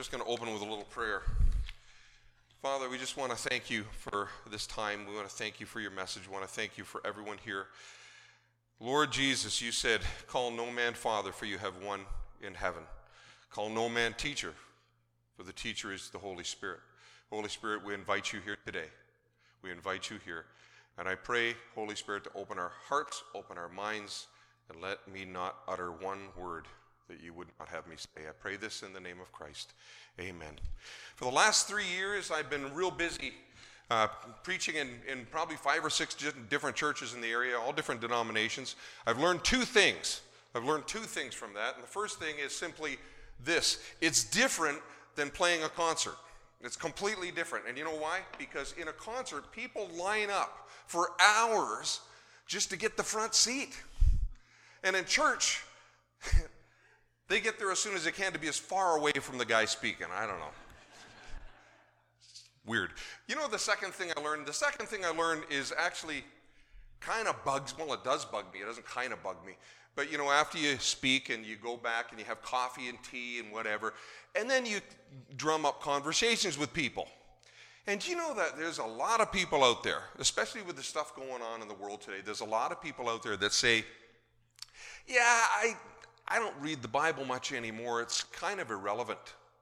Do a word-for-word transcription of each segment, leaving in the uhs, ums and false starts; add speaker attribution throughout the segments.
Speaker 1: just going to open with a little prayer. Father, we just want to thank you for this time. We want to thank you for your message. We want to thank you for everyone here. Lord Jesus, you said, call no man father, for you have one in heaven. Call no man teacher, for the teacher is the Holy Spirit. Holy Spirit, we invite you here today. We invite you here. And I pray, Holy Spirit, to open our hearts, open our minds, and let me not utter one word that you would not have me say. I pray this in the name of Christ. Amen. For the last three years, I've been real busy uh, preaching in, in probably five or six different churches in the area, all different denominations. I've learned two things. I've learned two things from that. And the first thing is simply this. It's different than playing a concert. It's completely different. And you know why? Because in a concert, people line up for hours just to get the front seat. And in church, they get there as soon as they can to be as far away from the guy speaking. I don't know. Weird. You know the second thing I learned? The second thing I learned is actually kind of bugs, well, it does bug me. It doesn't kind of bug me. But, you know, after you speak and you go back and you have coffee and tea and whatever, and then you drum up conversations with people. And you know that there's a lot of people out there, especially with the stuff going on in the world today, there's a lot of people out there that say, yeah, I... I don't read the Bible much anymore. It's kind of irrelevant.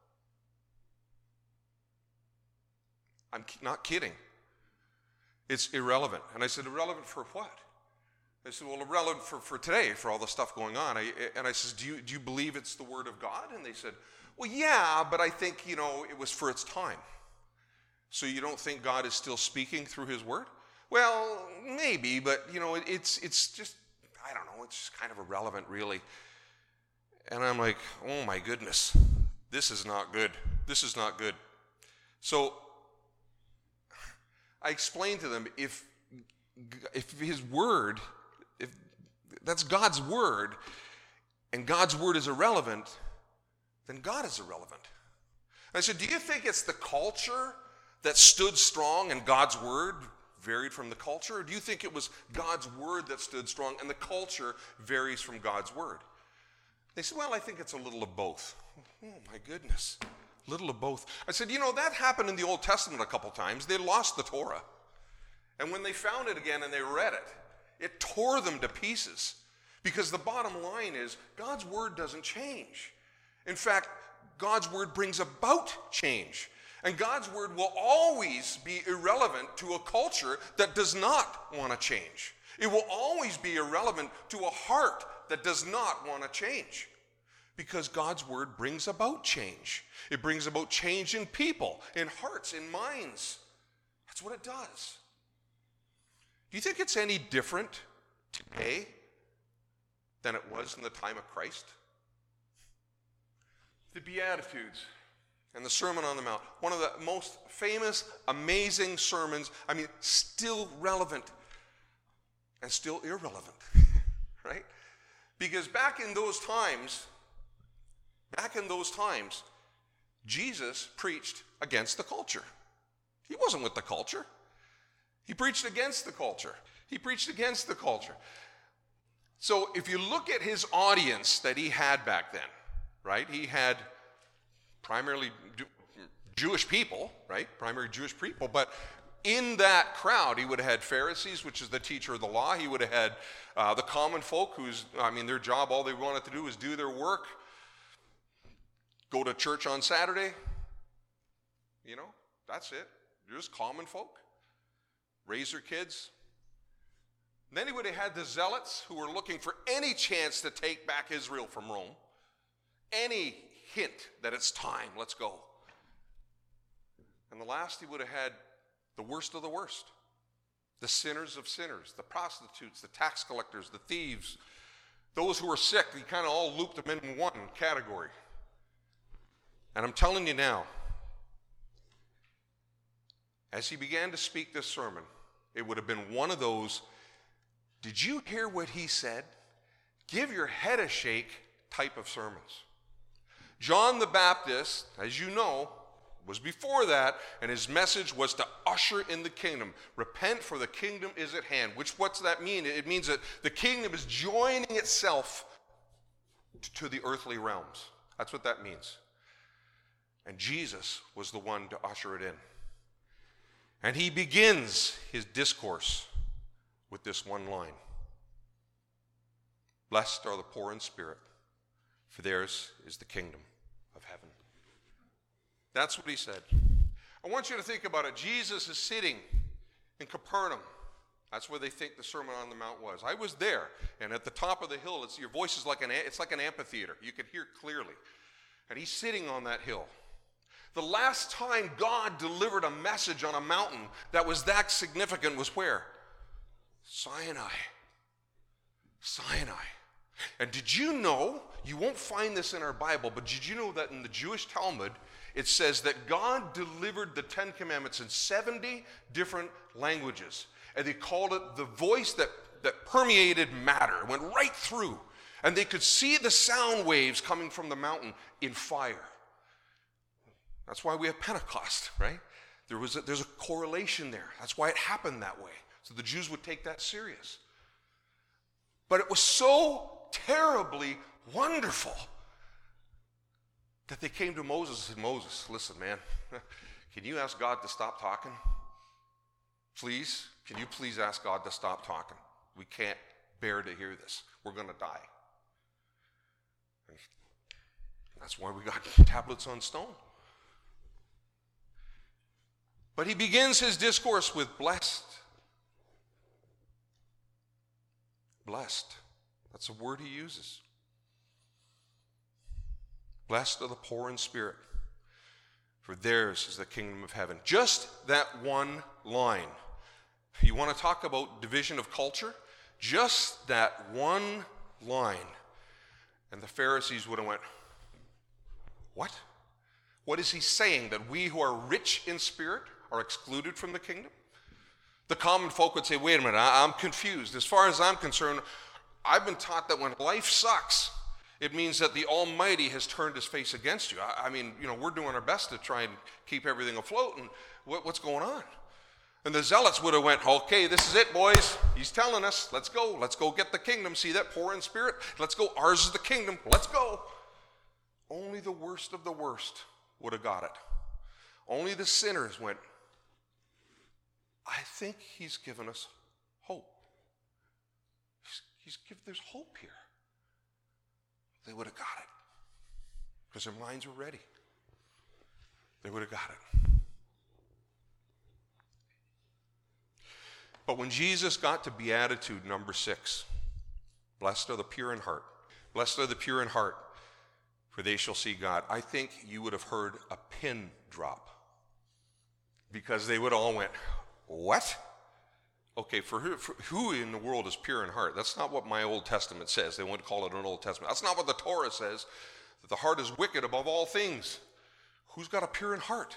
Speaker 1: I'm not kidding. It's irrelevant. And I said, irrelevant for what? They said, well, irrelevant for, for today, for all the stuff going on. I, and I said, do you, do you believe it's the Word of God? And they said, well, yeah, but I think, you know, it was for its time. So you don't think God is still speaking through His Word? Well, maybe, but, you know, it, it's it's just, I don't know, it's just kind of irrelevant, really. And I'm like, oh my goodness, this is not good. This is not good. So I explained to them, if if his word, if that's God's word, and God's word is irrelevant, then God is irrelevant. And I said, do you think it's the culture that stood strong and God's word varied from the culture? Or do you think it was God's word that stood strong and the culture varies from God's word? They said, well, I think it's a little of both. Oh, my goodness. A little of both. I said, you know, that happened in the Old Testament a couple times. They lost the Torah. And when they found it again and they read it, it tore them to pieces. Because the bottom line is, God's word doesn't change. In fact, God's word brings about change. And God's word will always be irrelevant to a culture that does not want to change. It will always be irrelevant to a heart that does not want to change, because God's word brings about change. It brings about change in people, in hearts, in minds. That's what it does. Do you think it's any different today than it was in the time of Christ? The Beatitudes and the Sermon on the Mount, one of the most famous, amazing sermons, I mean, still relevant and still irrelevant, right? Because back in those times, back in those times, Jesus preached against the culture. He wasn't with the culture. He preached against the culture. He preached against the culture. So if you look at his audience that he had back then, right? He had primarily Jewish people, right? Primary Jewish people, but in that crowd, he would have had Pharisees, which is the teacher of the law. He would have had uh, the common folk, who's, I mean, their job, all they wanted to do was do their work, go to church on Saturday. You know, that's it. They're just common folk. Raise their kids. And then he would have had the zealots, who were looking for any chance to take back Israel from Rome. Any hint that it's time, let's go. And the last, he would have had the worst of the worst. The sinners of sinners, the prostitutes, the tax collectors, the thieves, those who were sick. He kind of all looped them in one category. And I'm telling you now, as he began to speak this sermon, it would have been one of those, did you hear what he said? Give your head a shake type of sermons. John the Baptist, as you know, was before that, and his message was to usher in the kingdom. Repent, for the kingdom is at hand. Which, what's that mean? It means that the kingdom is joining itself to the earthly realms. That's what that means. And Jesus was the one to usher it in. And he begins his discourse with this one line. Blessed are the poor in spirit, for theirs is the kingdom of heaven. That's what he said. I want you to think about it. Jesus is sitting in Capernaum. That's where they think the Sermon on the Mount was. I was there, and at the top of the hill, it's, your voice is like an, it's like an amphitheater. You can hear clearly. And he's sitting on that hill. The last time God delivered a message on a mountain that was that significant was where? Sinai. Sinai. And did you know, you won't find this in our Bible, but did you know that in the Jewish Talmud, it says that God delivered the Ten Commandments in seventy different languages. And they called it the voice that, that permeated matter, went right through. And they could see the sound waves coming from the mountain in fire. That's why we have Pentecost, right? There was a, there's a correlation there. That's why it happened that way. So the Jews would take that serious. But it was so terribly wonderful that they came to Moses and said, Moses, listen, man, can you ask God to stop talking? Please, can you please ask God to stop talking? We can't bear to hear this. We're going to die. And that's why we got tablets on stone. But he begins his discourse with blessed. Blessed. That's a word he uses. Blessed are the poor in spirit, for theirs is the kingdom of heaven. Just that one line. You want to talk about division of culture? Just that one line. And the Pharisees would have went, what? What is he saying? That we who are rich in spirit are excluded from the kingdom? The common folk would say, wait a minute, I- I'm confused. As far as I'm concerned, I've been taught that when life sucks, it means that the Almighty has turned his face against you. I, I mean, you know, we're doing our best to try and keep everything afloat, and what, what's going on? And the zealots would have went, okay, this is it, boys. He's telling us, let's go. Let's go get the kingdom. See that poor in spirit? Let's go. Ours is the kingdom. Let's go. Only the worst of the worst would have got it. Only the sinners went, I think he's given us hope. He's, he's given, there's hope here. They would have got it because their minds were ready. They would have got it. But when Jesus got to beatitude number six, blessed are the pure in heart. Blessed are the pure in heart, for they shall see God. I think you would have heard a pin drop because they would all went, what? Okay, for who, for who in the world is pure in heart? That's not what my Old Testament says. They wouldn't call it an Old Testament. That's not what the Torah says, that the heart is wicked above all things. Who's got a pure in heart?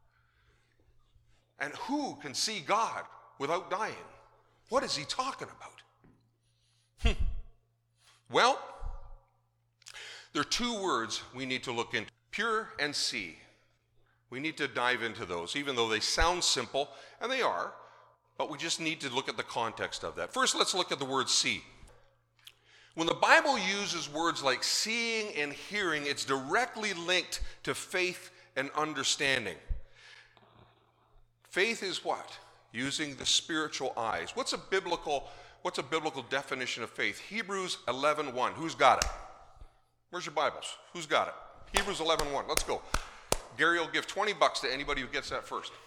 Speaker 1: And who can see God without dying? What is he talking about? Hmm. Well, there are two words we need to look into. Pure and see. We need to dive into those, even though they sound simple, and they are, but we just need to look at the context of that. First, let's look at the word see. When the Bible uses words like seeing and hearing, it's directly linked to faith and understanding. Faith is what? Using the spiritual eyes. What's a biblical, what's a biblical definition of faith? Hebrews eleven one. Who's got it? Where's your Bibles? Who's got it? Hebrews eleven one. Let's go. Gary will give twenty bucks to anybody who gets that first.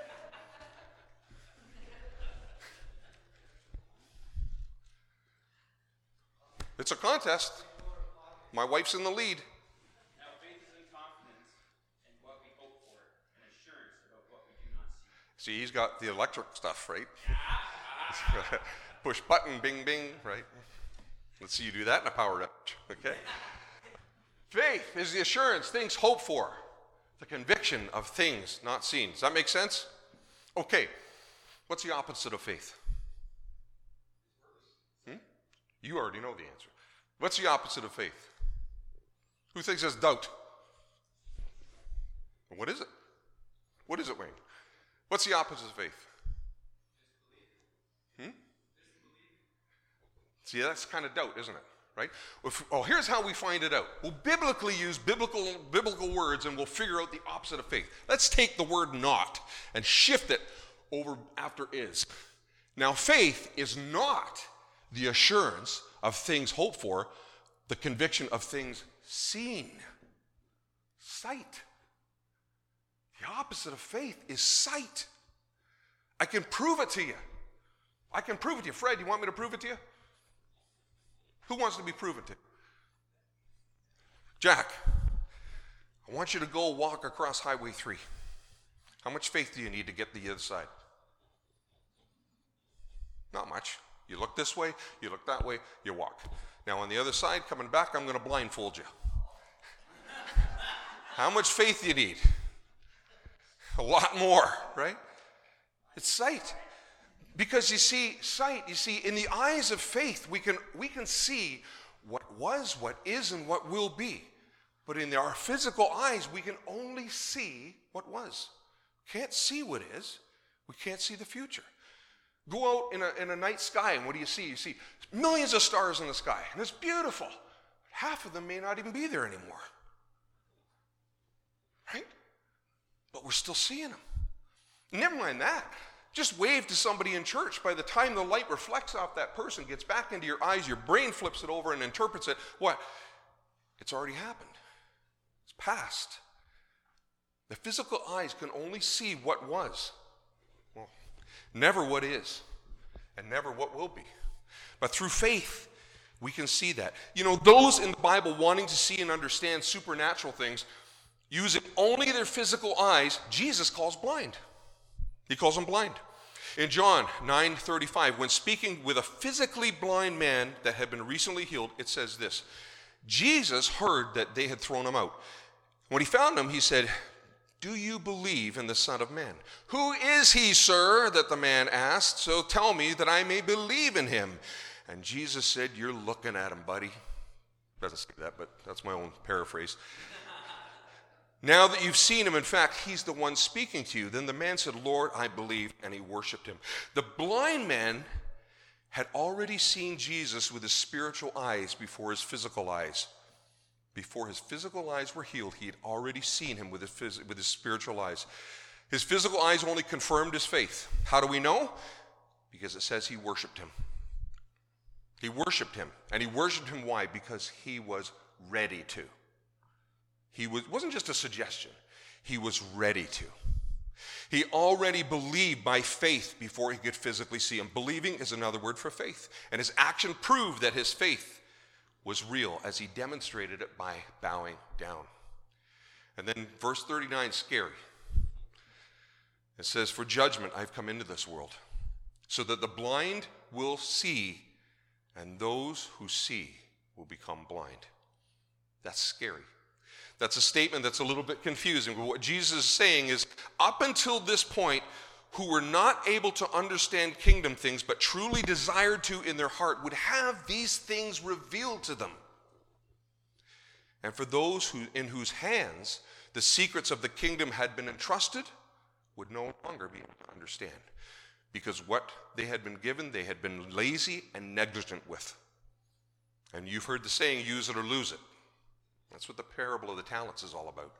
Speaker 1: It's a contest. My wife's in the lead.
Speaker 2: Now faith is in confidence in what we hope for, and assurance about what we do not see.
Speaker 1: See, he's got the electric stuff, right? Push button, bing, bing, right? Let's see you do that in a power up. Okay. Faith is the assurance, things hoped for, the conviction of things not seen. Does that make sense? Okay. What's the opposite of faith? Hmm? You already know the answer. What's the opposite of faith? Who thinks that's doubt? What is it? What is it, Wayne? What's the opposite of faith? Hmm? See, that's kind of doubt, isn't it? right? If, oh, here's how we find it out. We'll biblically use biblical, biblical words and we'll figure out the opposite of faith. Let's take the word not and shift it over after is. Now, faith is not the assurance of things hoped for, the conviction of things seen. Sight. The opposite of faith is sight. I can prove it to you. I can prove it to you. Fred, you want me to prove it to you? Who wants to be proven to? Jack, I want you to go walk across Highway three. How much faith do you need to get to the other side? Not much. You look this way, you look that way, you walk. Now on the other side, coming back, I'm going to blindfold you. How much faith do you need? A lot more, right? It's sight. Because you see, sight, you see, in the eyes of faith, we can, we can see what was, what is, and what will be. But in our physical eyes, we can only see what was. Can't see what is. We can't see the future. Go out in a, in a night sky, and what do you see? You see millions of stars in the sky, and it's beautiful. Half of them may not even be there anymore. Right? But we're still seeing them. Never mind that. Just wave to somebody in church. By the time the light reflects off that person, gets back into your eyes, your brain flips it over and interprets it. What? It's already happened. It's past. The physical eyes can only see what was. Well, never what is, and never what will be. But through faith, we can see that. You know, those in the Bible wanting to see and understand supernatural things, using only their physical eyes, Jesus calls blind. He calls them blind. In John nine thirty-five, when speaking with a physically blind man that had been recently healed, it says this: Jesus heard that they had thrown him out. When he found him, he said, "Do you believe in the Son of Man?" "Who is he, sir?" that the man asked. "So tell me that I may believe in him." And Jesus said, "You're looking at him, buddy." Doesn't say that, but that's my own paraphrase. "Now that you've seen him, in fact, he's the one speaking to you." Then the man said, "Lord, I believe," and he worshiped him. The blind man had already seen Jesus with his spiritual eyes before his physical eyes. Before his physical eyes were healed, he had already seen him with his, phys- with his spiritual eyes. His physical eyes only confirmed his faith. How do we know? Because it says he worshiped him. He worshiped him. And he worshiped him, why? Because he was ready to. He was, wasn't just a suggestion. He was ready to. He already believed by faith before he could physically see him. Believing is another word for faith. And his action proved that his faith was real as he demonstrated it by bowing down. And then verse thirty-nine, scary. It says, "For judgment I've come into this world, so that the blind will see, and those who see will become blind." That's scary. That's a statement that's a little bit confusing. But what Jesus is saying is, up until this point, who were not able to understand kingdom things, but truly desired to in their heart, would have these things revealed to them. And for those who, in whose hands the secrets of the kingdom had been entrusted, would no longer be able to understand. Because what they had been given, they had been lazy and negligent with. And you've heard the saying, use it or lose it. That's what the parable of the talents is all about.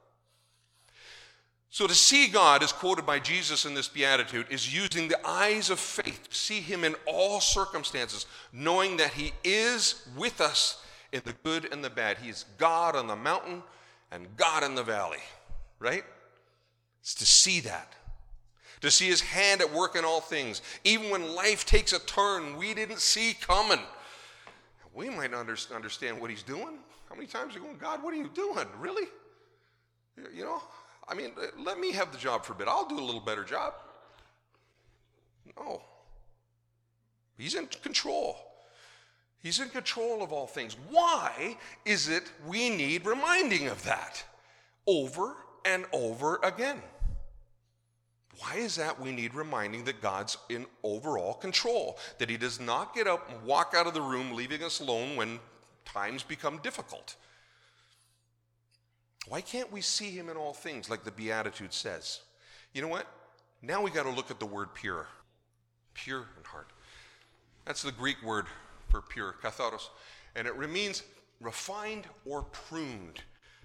Speaker 1: So to see God, as quoted by Jesus in this beatitude, is using the eyes of faith to see him in all circumstances, knowing that he is with us in the good and the bad. He is God on the mountain and God in the valley, right? It's to see that. To see his hand at work in all things, even when life takes a turn we didn't see coming. We might not understand what he's doing. How many times are you going, "God, what are you doing? Really? You know, I mean, let me have the job for a bit. I'll do a little better job." No. He's in control. He's in control of all things. Why is it we need reminding of that over and over again? Why is that we need reminding that God's in overall control, that he does not get up and walk out of the room leaving us alone when times become difficult? Why can't we see him in all things like the Beatitude says? You know what? Now we got to look at the word pure. Pure in heart. That's the Greek word for pure, katharos. And it means refined or pruned.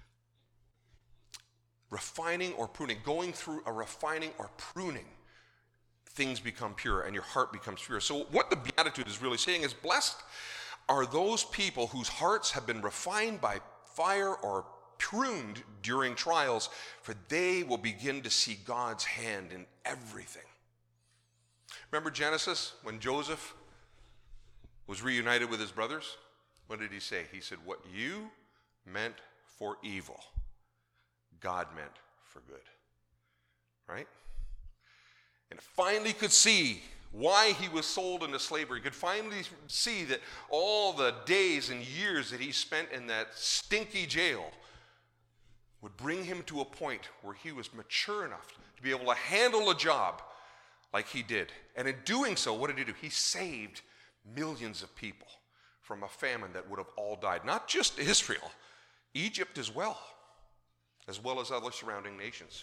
Speaker 1: Refining or pruning, going through a refining or pruning, things become pure and your heart becomes pure. So what the Beatitude is really saying is, blessed are those people whose hearts have been refined by fire or pruned during trials, for they will begin to see God's hand in everything. Remember Genesis, when Joseph was reunited with his brothers? What did he say? He said, what you meant for evil, God meant for good. Right? And finally could see why he was sold into slavery. He could finally see that all the days and years that he spent in that stinky jail would bring him to a point where he was mature enough to be able to handle a job like he did. And in doing so, what did he do? He saved millions of people from a famine that would have all died. Not just Israel, Egypt as well, as well as other surrounding nations.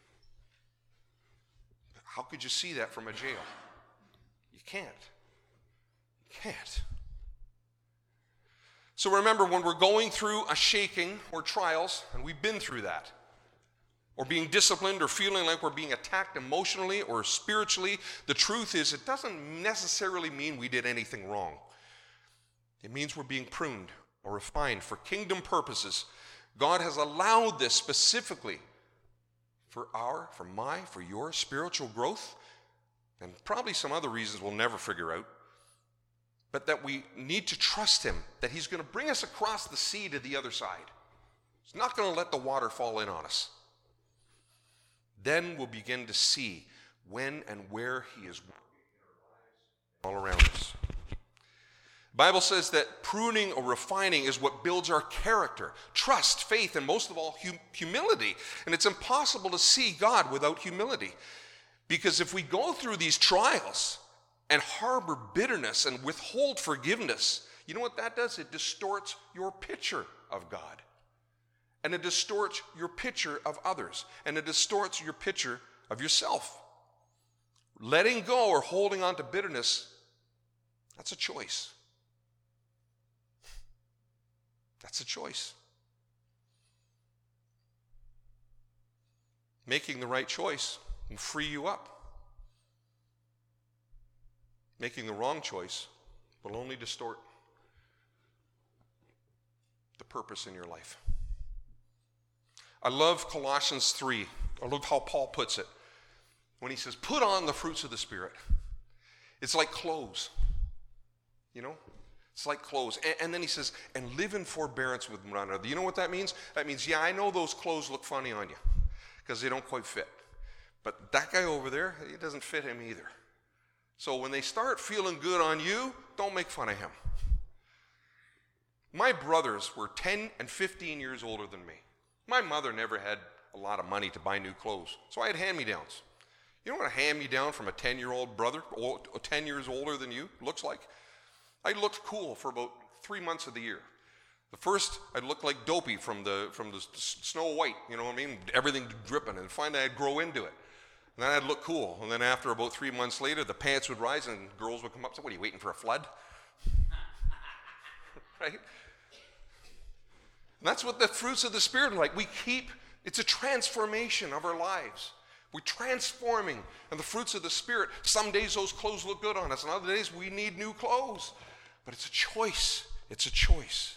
Speaker 1: How could you see that from a jail? You can't. You can't. So remember, when we're going through a shaking or trials, and we've been through that, or being disciplined or feeling like we're being attacked emotionally or spiritually, the truth is it doesn't necessarily mean we did anything wrong. It means we're being pruned or refined for kingdom purposes. God has allowed this specifically for our, for my, for your spiritual growth, and probably some other reasons we'll never figure out, but that we need to trust him, that he's going to bring us across the sea to the other side. He's not going to let the water fall in on us. Then we'll begin to see when and where he is working all around us. The Bible says that pruning or refining is what builds our character, trust, faith, and most of all, hum- humility. And it's impossible to see God without humility. Because if we go through these trials and harbor bitterness and withhold forgiveness, you know what that does? It distorts your picture of God. And it distorts your picture of others. And it distorts your picture of yourself. Letting go or holding on to bitterness, that's a choice. That's a choice. Making the right choice will free you up. Making the wrong choice will only distort the purpose in your life. I love Colossians three. I love how Paul puts it when he says, put on the fruits of the Spirit. It's like clothes, you know? It's like clothes. And, and then he says, and live in forbearance with one another. You know what that means? That means, yeah, I know those clothes look funny on you because they don't quite fit. But that guy over there, it doesn't fit him either. So when they start feeling good on you, don't make fun of him. My brothers were ten and fifteen years older than me. My mother never had a lot of money to buy new clothes, so I had hand-me-downs. You know what a hand-me-down from a ten-year-old brother, or ten years older than you, looks like? I looked cool for about three months of the year. The first, I looked like Dopey from the from the Snow White, you know what I mean? Everything dripping, and finally I'd grow into it. And then I'd look cool, and then after about three months later, the pants would rise, and girls would come up and say, what, are you waiting for a flood? Right? And that's what the fruits of the Spirit are like. We keep, it's a transformation of our lives. We're transforming, and the fruits of the Spirit, some days those clothes look good on us, and other days we need new clothes. But it's a choice. It's a choice.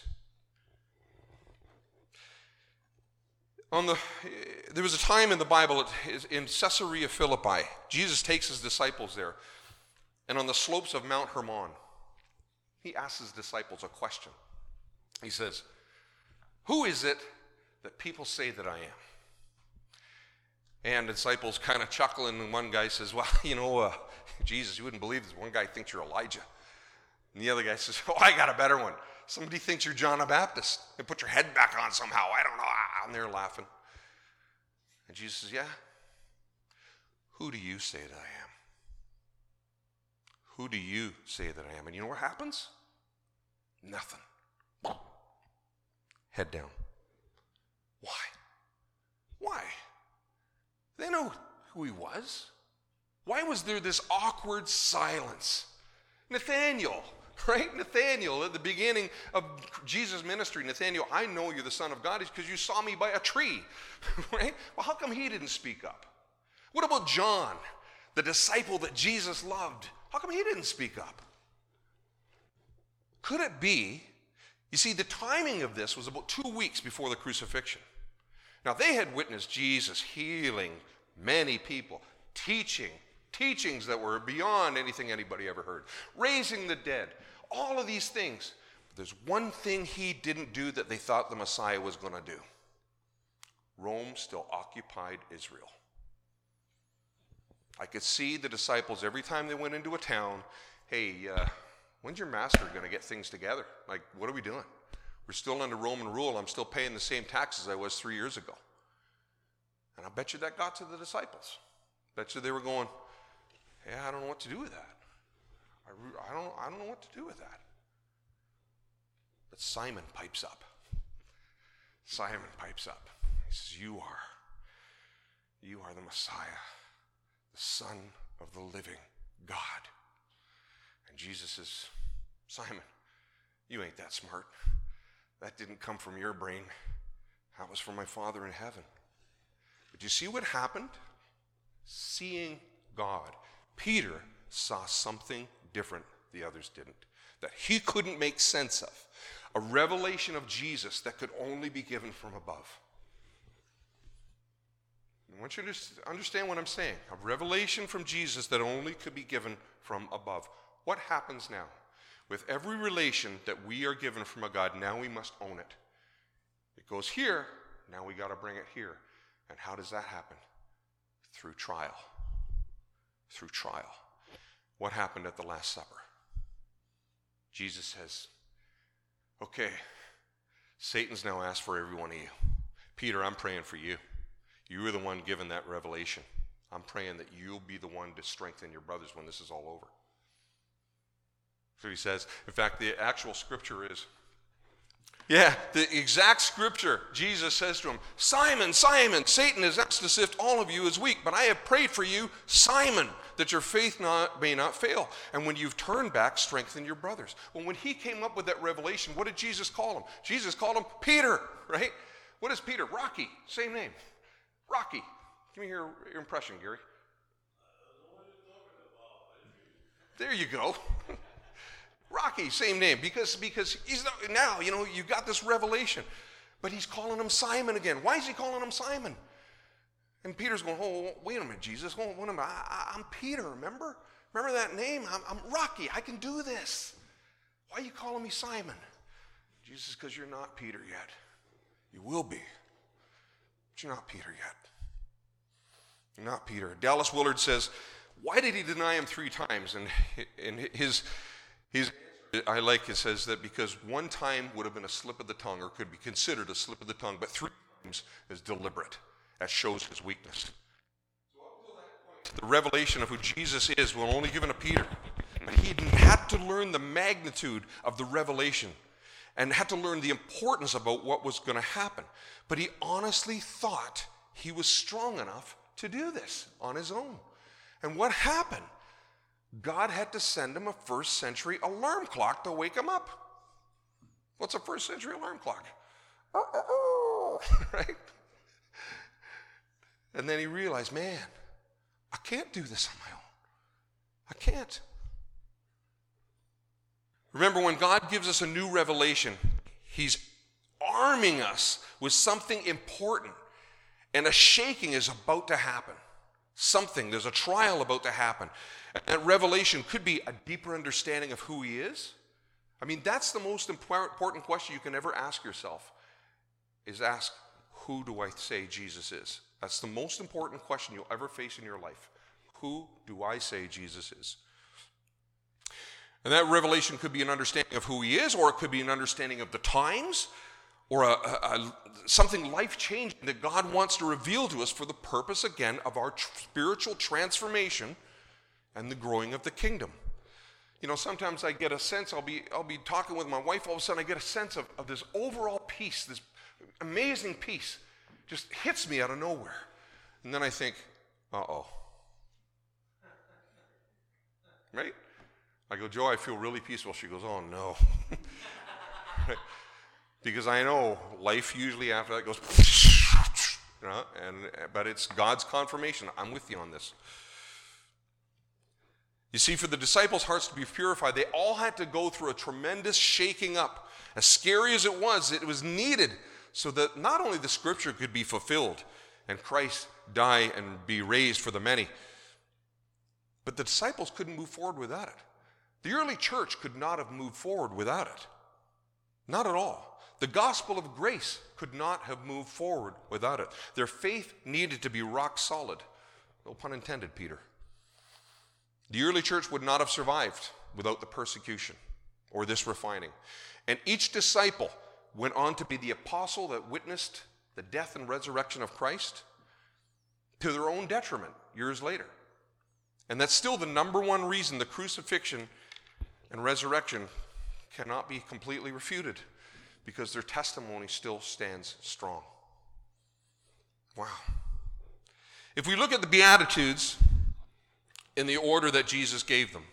Speaker 1: On the, there was a time in the Bible, in Caesarea Philippi, Jesus takes his disciples there, and on the slopes of Mount Hermon, he asks his disciples a question. He says, who is it that people say that I am? And the disciples kind of chuckle, and one guy says, well, you know, uh, Jesus, you wouldn't believe this. One guy thinks you're Elijah. And the other guy says, oh, I got a better one. Somebody thinks you're John the Baptist. And put your head back on somehow. I don't know. And they're laughing. And Jesus says, yeah, who do you say that I am? Who do you say that I am? And you know what happens? Nothing. Head down. Why? Why? They know who he was. Why was there this awkward silence? Nathaniel, right? Nathaniel, at the beginning of Jesus' ministry, Nathaniel, I know you're the Son of God because you saw me by a tree, right? Well, how come he didn't speak up? What about John, the disciple that Jesus loved? How come he didn't speak up? Could it be, you see, the timing of this was about two weeks before the crucifixion. Now, they had witnessed Jesus healing many people, teaching, teachings that were beyond anything anybody ever heard, raising the dead, all of these things. But there's one thing he didn't do that they thought the Messiah was going to do. Rome still occupied Israel. I could see the disciples every time they went into a town, hey, uh, when's your master going to get things together? Like, what are we doing? We're still under Roman rule. I'm still paying the same taxes I was three years ago. And I bet you that got to the disciples. Bet you they were going, yeah, I don't know what to do with that. I, re- I, don't, I don't know what to do with that. But Simon pipes up. Simon pipes up. He says, you are. You are the Messiah, the Son of the living God. And Jesus says, Simon, you ain't that smart. That didn't come from your brain. That was from my Father in heaven. But you see what happened? Seeing God. Peter saw something different the others didn't, that he couldn't make sense of. A revelation of Jesus that could only be given from above. I want you to understand what I'm saying. A revelation from Jesus that only could be given from above. What happens now? With every relation that we are given from a God, now we must own it. It goes here, now we got to bring it here. And how does that happen? Through trial. Through trial. What happened at the Last Supper? Jesus says, okay, Satan's now asked for every one of you. Peter, I'm praying for you. You were the one given that revelation. I'm praying that you'll be the one to strengthen your brothers when this is all over. So he says, in fact, the actual scripture is, yeah, the exact scripture, Jesus says to him, Simon, Simon, Satan has asked to sift all of you as wheat, but I have prayed for you, Simon, that your faith not, may not fail. And when you've turned back, strengthen your brothers. Well, when he came up with that revelation, what did Jesus call him? Jesus called him Peter, right? What is Peter? Rocky, same name. Rocky. Give me your, your impression, Gary. There you go. Rocky, same name, because because he's not, now, you know, you got this revelation. But he's calling him Simon again. Why is he calling him Simon? And Peter's going, oh, wait a minute, Jesus. Oh, wait a minute. I, I, I'm Peter, remember? Remember that name? I'm, I'm Rocky. I can do this. Why are you calling me Simon? Jesus, because you're not Peter yet. You will be. But you're not Peter yet. You're not Peter. Dallas Willard says, why did he deny him three times? And, and his... His, I like it says that because one time would have been a slip of the tongue or could be considered a slip of the tongue, but three times is deliberate. That shows his weakness. So up to that point, the revelation of who Jesus is was only given to Peter. But he had to learn the magnitude of the revelation and had to learn the importance about what was going to happen. But he honestly thought he was strong enough to do this on his own. And what happened? God had to send him a first century alarm clock to wake him up. What's a first century alarm clock? Right? And then he realized, man, I can't do this on my own. I can't. Remember, when God gives us a new revelation, he's arming us with something important. And a shaking is about to happen. Something, there's a trial about to happen. And that revelation could be a deeper understanding of who he is. I mean, that's the most important question you can ever ask yourself, is ask, who do I say Jesus is? That's the most important question you'll ever face in your life. Who do I say Jesus is? And that revelation could be an understanding of who he is, or it could be an understanding of the times, or a, a, a, something life-changing that God wants to reveal to us for the purpose, again, of our tr- spiritual transformation and the growing of the kingdom. You know, sometimes I get a sense, I'll be I'll be talking with my wife, all of a sudden I get a sense of, of this overall peace, this amazing peace, just hits me out of nowhere. And then I think, uh-oh. Right? I go, Joe, I feel really peaceful. She goes, oh, no. Right? Because I know life usually after that goes, you know, and, but it's God's confirmation. I'm with you on this. You see, for the disciples' hearts to be purified, they all had to go through a tremendous shaking up. As scary as it was, it was needed so that not only the scripture could be fulfilled and Christ die and be raised for the many, but the disciples couldn't move forward without it. The early church could not have moved forward without it. Not at all. The gospel of grace could not have moved forward without it. Their faith needed to be rock solid. No pun intended, Peter. The early church would not have survived without the persecution or this refining. And each disciple went on to be the apostle that witnessed the death and resurrection of Christ to their own detriment years later. And that's still the number one reason the crucifixion and resurrection cannot be completely refuted, because their testimony still stands strong. Wow. If we look at the Beatitudes in the order that Jesus gave them,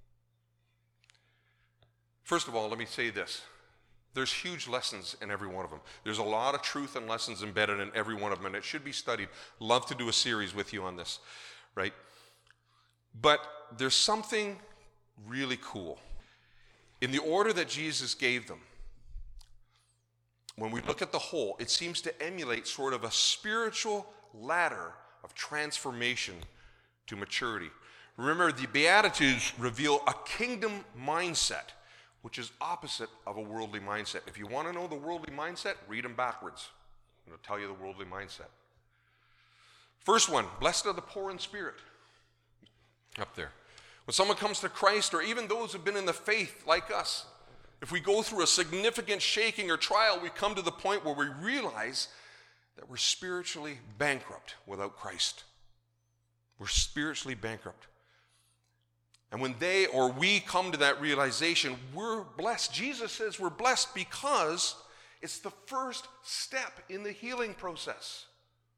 Speaker 1: first of all, let me say this. There's huge lessons in every one of them. There's a lot of truth and lessons embedded in every one of them, and it should be studied. Love to do a series with you on this, right? But there's something really cool. In the order that Jesus gave them, when we look at the whole, it seems to emulate sort of a spiritual ladder of transformation to maturity. Remember, the Beatitudes reveal a kingdom mindset, which is opposite of a worldly mindset. If you want to know the worldly mindset, read them backwards. It'll tell you the worldly mindset. First one, blessed are the poor in spirit. Up there. When someone comes to Christ, or even those who have been in the faith like us, if we go through a significant shaking or trial, we come to the point where we realize that we're spiritually bankrupt without Christ. We're spiritually bankrupt. And when they or we come to that realization, we're blessed. Jesus says we're blessed because it's the first step in the healing process.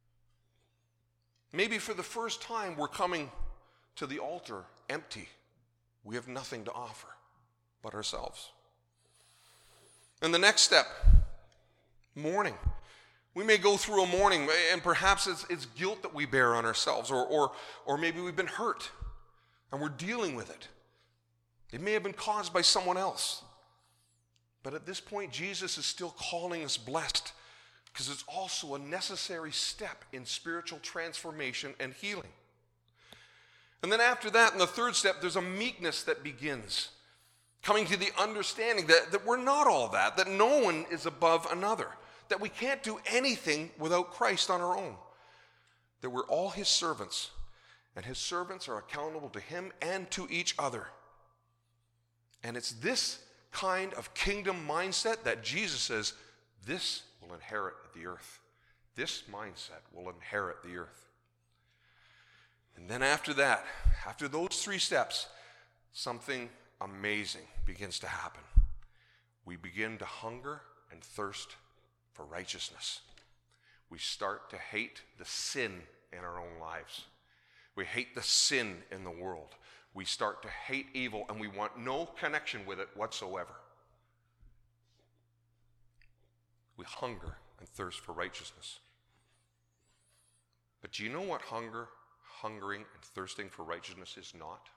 Speaker 1: Maybe for the first time we're coming to the altar empty. We have nothing to offer but ourselves. And the next step, mourning. We may go through a mourning, and perhaps it's, it's guilt that we bear on ourselves, or, or, or maybe we've been hurt and we're dealing with it. It may have been caused by someone else. But at this point, Jesus is still calling us blessed, because it's also a necessary step in spiritual transformation and healing. And then after that, in the third step, there's a meekness that begins. Coming to the understanding that, that we're not all that, that no one is above another, that we can't do anything without Christ on our own, that we're all his servants, and his servants are accountable to him and to each other. And it's this kind of kingdom mindset that Jesus says, this will inherit the earth. This mindset will inherit the earth. And then after that, after those three steps, something amazing begins to happen. We begin to hunger and thirst for righteousness. We start to hate the sin in our own lives. We hate the sin in the world. We start to hate evil, and we want no connection with it whatsoever. We hunger and thirst for righteousness. But do you know what hunger, hungering, and thirsting for righteousness is not?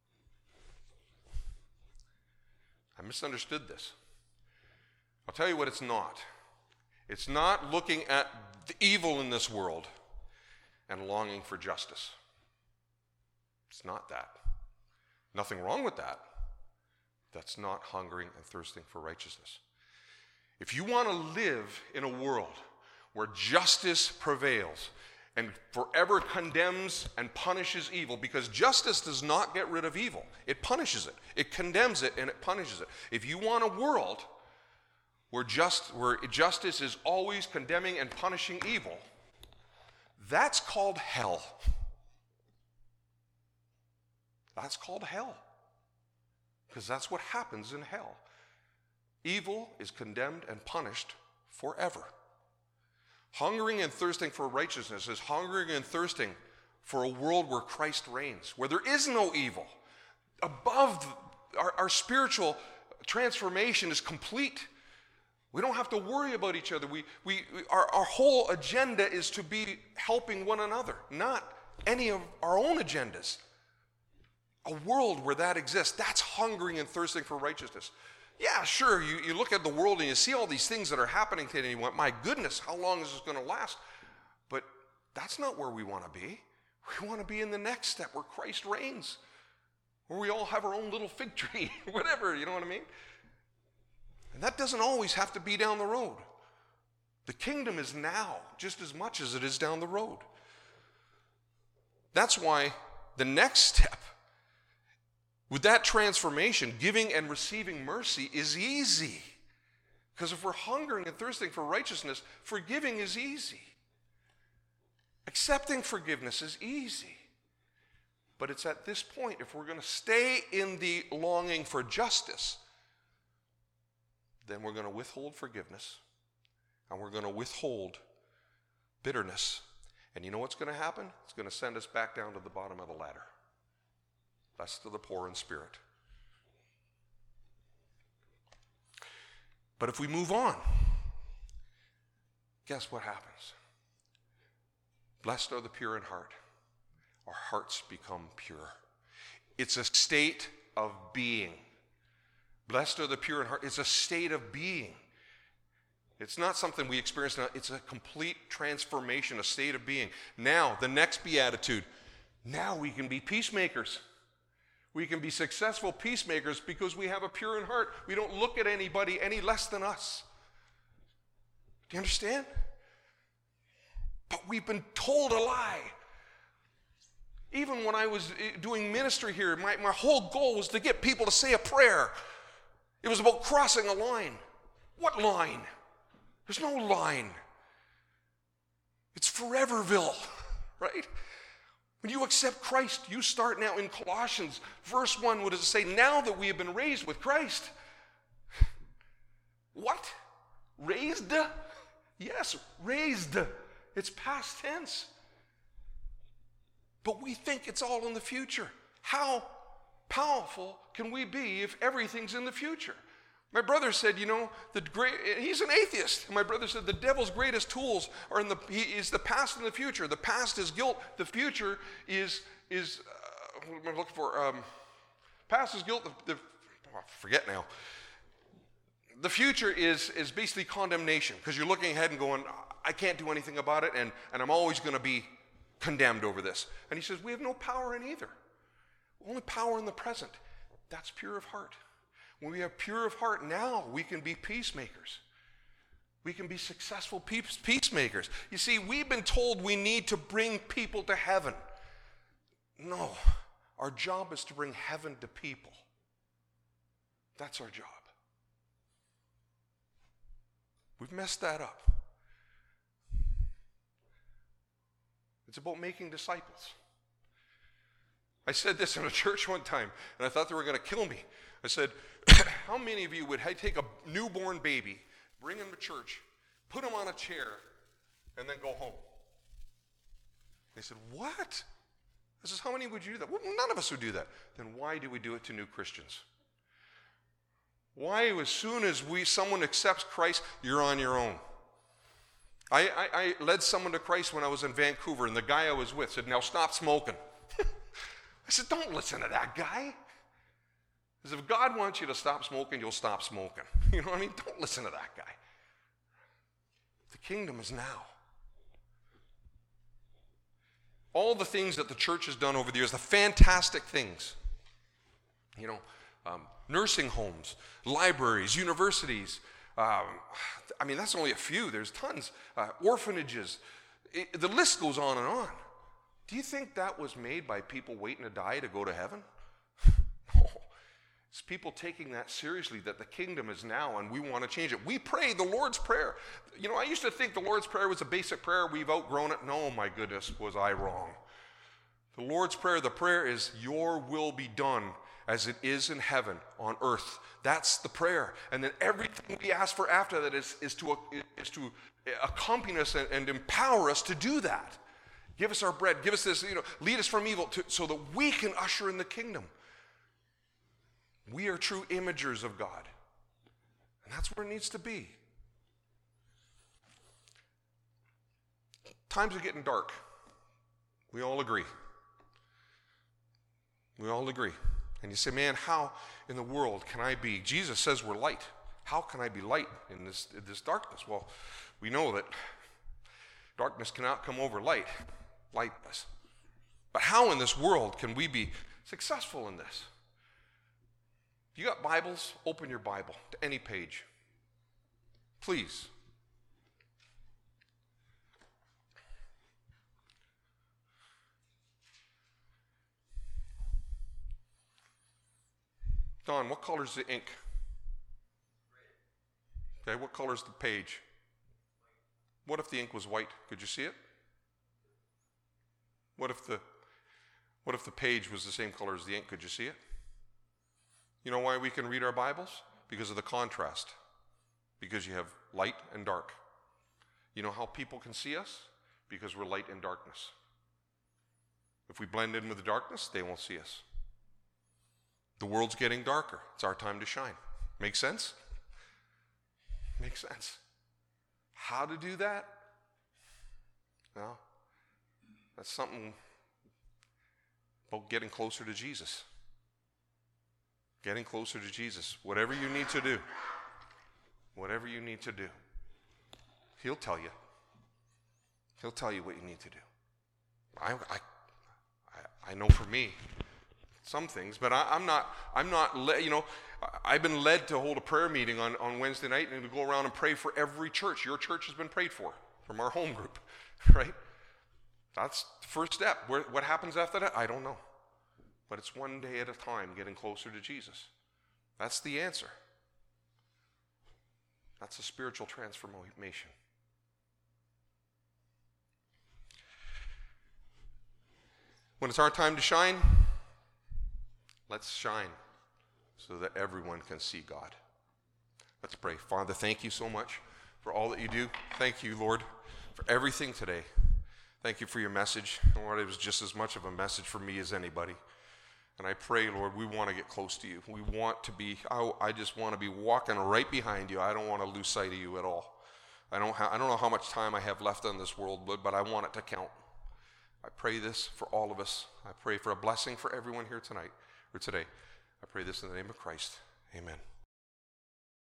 Speaker 1: I misunderstood this. I'll tell you what it's not. It's not looking at the evil in this world and longing for justice. It's not that. Nothing wrong with that. That's not hungering and thirsting for righteousness. If you want to live in a world where justice prevails and forever condemns and punishes evil, because justice does not get rid of evil. It punishes it. It condemns it and it punishes it. If you want a world where, just, where justice is always condemning and punishing evil, that's called hell. That's called hell. Because that's what happens in hell. Evil is condemned and punished forever. Hungering and thirsting for righteousness is hungering and thirsting for a world where Christ reigns, where there is no evil. Above our, our spiritual transformation is complete. We don't have to worry about each other. We, we, we our, our whole agenda is to be helping one another, not any of our own agendas. A world where that exists, that's hungering and thirsting for righteousness. Yeah, sure, you, you look at the world and you see all these things that are happening today and you went, my goodness, how long is this going to last? But that's not where we want to be. We want to be in the next step where Christ reigns, where we all have our own little fig tree, whatever, you know what I mean? And that doesn't always have to be down the road. The kingdom is now just as much as it is down the road. That's why the next step with that transformation, giving and receiving mercy is easy. Because if we're hungering and thirsting for righteousness, forgiving is easy. Accepting forgiveness is easy. But it's at this point, if we're going to stay in the longing for justice, then we're going to withhold forgiveness, and we're going to withhold bitterness. And you know what's going to happen? It's going to send us back down to the bottom of the ladder. Blessed are the poor in spirit. But if we move on, guess what happens? Blessed are the pure in heart. Our hearts become pure. It's a state of being. Blessed are the pure in heart. It's a state of being. It's not something we experience now. It's a complete transformation, a state of being. Now, the next beatitude. Now we can be peacemakers. We can be successful peacemakers because we have a pure in heart. We don't look at anybody any less than us. Do you understand? But we've been told a lie. Even when I was doing ministry here, my, my whole goal was to get people to say a prayer. It was about crossing a line. What line? There's no line. It's Foreverville, right? When you accept Christ, you start now in Colossians. Verse one, what does it say? Now that we have been raised with Christ. What? Raised? Yes, raised. It's past tense. But we think it's all in the future. How powerful can we be if everything's in the future? My brother said, you know, the great, he's an atheist. My brother said the devil's greatest tools are in the, he is the past and the future. The past is guilt. The future is, is uh, what am I looking for? Um, past is guilt. The, the, oh, I forget now. The future is, is basically condemnation because you're looking ahead and going, I can't do anything about it and, and I'm always going to be condemned over this. And he says, we have no power in either. Only power in the present. That's pure of heart. When we are pure of heart, now we can be peacemakers. We can be successful peace, peacemakers. You see, we've been told we need to bring people to heaven. No, our job is to bring heaven to people. That's our job. We've messed that up. It's about making disciples. I said this in a church one time, and I thought they were going to kill me. I said, how many of you would take a newborn baby, bring him to church, put him on a chair, and then go home? They said, what? I said, how many would you do that? Well, none of us would do that. Then why do we do it to new Christians? Why, as soon as we someone accepts Christ, you're on your own? I, I, I led someone to Christ when I was in Vancouver, and the guy I was with said, now stop smoking. I said, don't listen to that guy. Because if God wants you to stop smoking, you'll stop smoking. You know what I mean? Don't listen to that guy. The kingdom is now. All the things that the church has done over the years, the fantastic things, you know, um, nursing homes, libraries, universities. Um, I mean, that's only a few. There's tons. Uh, orphanages. It, the list goes on and on. Do you think that was made by people waiting to die to go to heaven? No. It's people taking that seriously, that the kingdom is now and we want to change it. We pray the Lord's Prayer. You know, I used to think the Lord's Prayer was a basic prayer. We've outgrown it. No, my goodness, was I wrong. The Lord's Prayer, the prayer is, your will be done as it is in heaven on earth. That's the prayer. And then everything we ask for after that is, is, to, is to accompany us and, and empower us to do that. Give us our bread. Give us this, you know, lead us from evil to, so that we can usher in the kingdom. We are true imagers of God. And that's where it needs to be. Times are getting dark. We all agree. We all agree. And you say, man, how in the world can I be? Jesus says we're light. How can I be light in this, in this darkness? Well, we know that darkness cannot come over light. Light does. But how in this world can we be successful in this? If you got Bibles, open your Bible to any page. Please. Don, what color is the ink? Okay, what color is the page? What if the ink was white? Could you see it? What if the what if the page was the same color as the ink? Could you see it? You know why we can read our Bibles? Because of the contrast. Because you have light and dark. You know how people can see us? Because we're light and darkness. If we blend in with the darkness, they won't see us. The world's getting darker. It's our time to shine. Make sense? Makes sense. How to do that? Well, that's something about getting closer to Jesus. Getting closer to Jesus. Whatever you need to do. Whatever you need to do. He'll tell you. He'll tell you what you need to do. I, I, I know for me, some things, but I, I'm not, I'm not, le- you know, I've been led to hold a prayer meeting on, on Wednesday night and to go around and pray for every church. Your church has been prayed for, from our home group, right? That's the first step. Where, what happens after that? I don't know. But it's one day at a time, getting closer to Jesus. That's the answer. That's a spiritual transformation. When it's our time to shine, let's shine so that everyone can see God. Let's pray. Father, thank you so much for all that you do. Thank you, Lord, for everything today. Thank you for your message. Lord, it was just as much of a message for me as anybody. And I pray, Lord, we want to get close to you. We want to be, I, I just want to be walking right behind you. I don't want to lose sight of you at all. I don't, ha- I don't know how much time I have left on this world, but, but I want it to count. I pray this for all of us. I pray for a blessing for everyone here tonight or today. I pray this in the name of Christ. Amen.